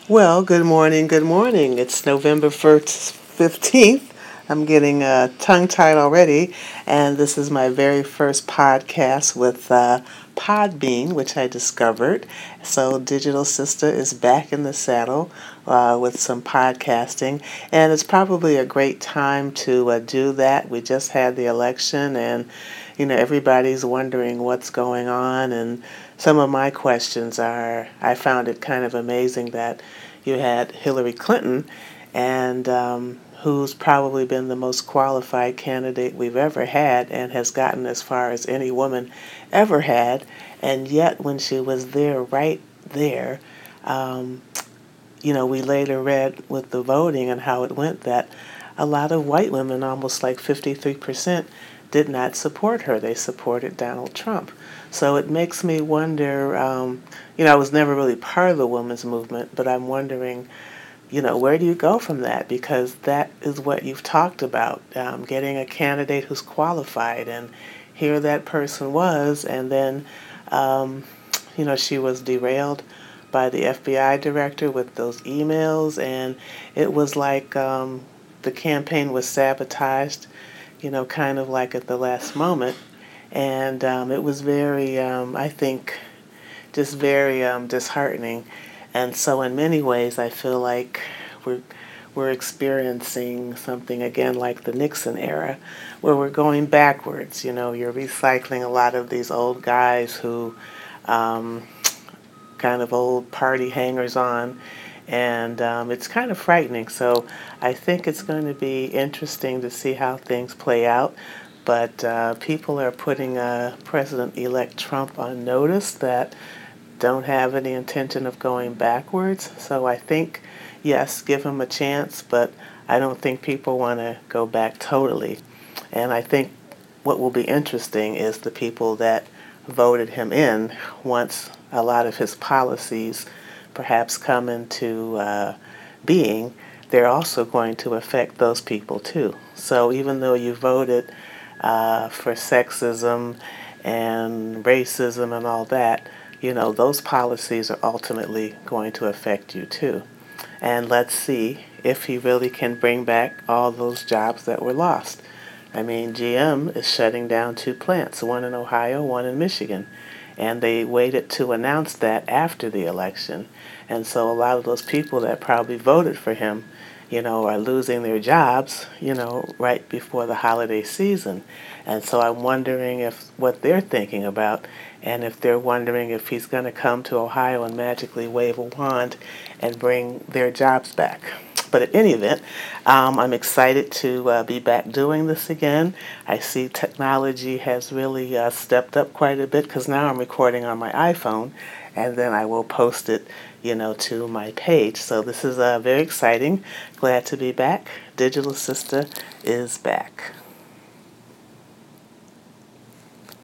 Well, good morning, good morning. It's November 1st, 15th. I'm getting tongue-tied already, and this is my very first podcast with Podbean, which I discovered. So Digital Sister is back in the saddle with some podcasting, and it's probably a great time to do that. We just had the election, and everybody's wondering what's going on, and some of my questions are, I found it kind of amazing that you had Hillary Clinton, and who's probably been the most qualified candidate we've ever had and has gotten as far as any woman ever had. And yet, when she was there, right there, um, we later read with the voting and how it went that a lot of white women, almost like 53%, did not support her. They supported Donald Trump. So it makes me wonder, I was never really part of the women's movement, but I'm wondering, where do you go from that? Because that is what you've talked about, getting a candidate who's qualified, and here that person was, and then, she was derailed by the FBI director with those emails, and it was like the campaign was sabotaged, kind of like at the last moment. And it was very, I think, just very disheartening. And so, in many ways, I feel like we're we're experiencing something again like the Nixon era, where we're going backwards. You're recycling a lot of these old guys who, um, kind of old party hangers on, and it's kind of frightening. So I think it's going to be interesting to see how things play out. But people are putting President elect Trump on notice that don't have any intention of going backwards. So I think, yes, give him a chance, but I don't think people want to go back totally. And I think what will be interesting is the people that voted him in once a lot of his policies perhaps come into being, they're also going to affect those people too. So even though you voted for sexism and racism and all that, those policies are ultimately going to affect you too. And let's see if he really can bring back all those jobs that were lost. I mean, GM is shutting down two plants, one in Ohio, one in Michigan. And they waited to announce that after the election. And so a lot of those people that probably voted for him, are losing their jobs, right before the holiday season. And so I'm wondering if what they're thinking about, and if they're wondering if he's going to come to Ohio and magically wave a wand and bring their jobs back. But at any event, I'm excited to be back doing this again. I see technology has really stepped up quite a bit because now I'm recording on my iPhone, and then I will post it, to my page. So this is very exciting. Glad to be back. Digital Sister is back.